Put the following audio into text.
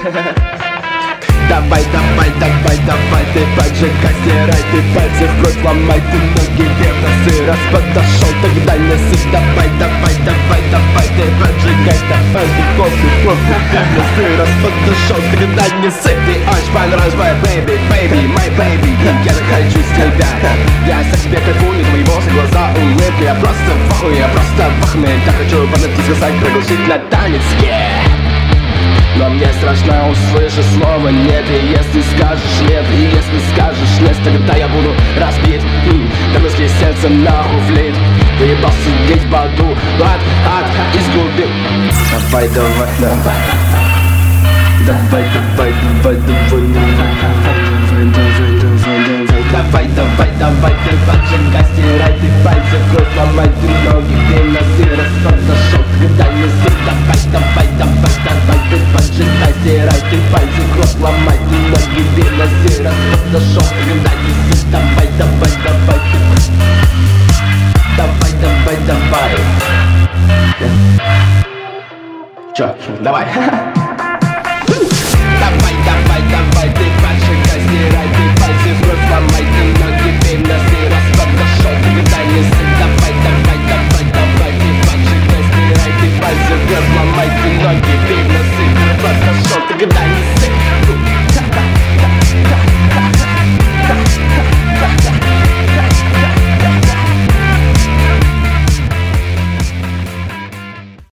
Давай, давай, давай, давай, ты поджигай, стирай, ты пальцы в кровь ломай, ты ноги вверх, а раз подошел, тогда не сыпь. Давай, давай, давай, давай, ты поджигай, давай, ты кофе, раз подошел, тогда не сыпь. Ты очень понравилась, baby, baby, my baby, я так хочу с тебя. Я за тебя кайфую, твои волосы, глаза, улыбки, я просто в ахуе, я просто в ахме. Так хочу подойти, сказать, пригласить на танец, yeah. Но мне страшно услышать слово нет. И если скажешь нет, и если скажешь нет, тогда я буду разбит. До мысли сердце нахуй влит. Выебал сидеть в аду, ад изгубил. Давай, давай, давай. Давай, давай, давай, давай, давай, давай, давай, ты поджигай, стирай, ты пальцы, кровь ломай, ты ноги, где на ты раз подошел, когда не сыпь. Давай, давай, давай, давай, ты поджигай, стирай, ты пальцы, кровь ломай, ты ноги, где на ты раз подошел, когда не сыпь. Давай, давай, давай, давай, давай, давай. Чё, давай.